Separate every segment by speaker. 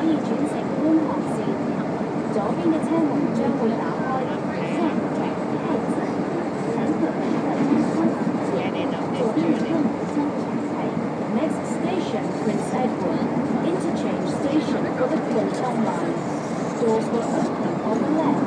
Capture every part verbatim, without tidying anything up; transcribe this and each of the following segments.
Speaker 1: 意轉乘觀塘線，左邊嘅車門將會打開，向左太子、請各位的參觀。左邊的車門將會打開。Next station, Prince Edward. Interchange station for the Kwun Line. Doors will open on the left.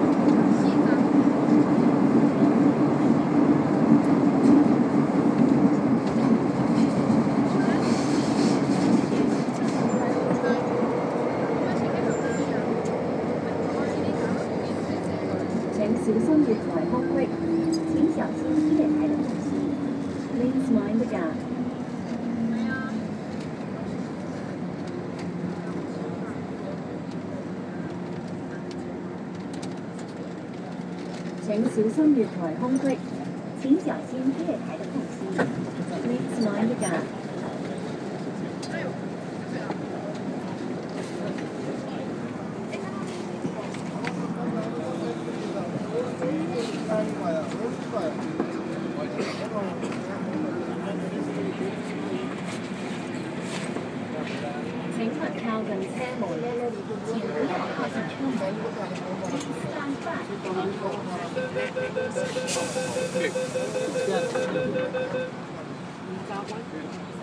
Speaker 1: 請小心月台空隙，請小心月台的空隙。Please mind the gap.請小心月台空隙，請小心月台的空隙。Please mind the gap.請勿靠近車門，前不要靠近車門。Stand back from the door.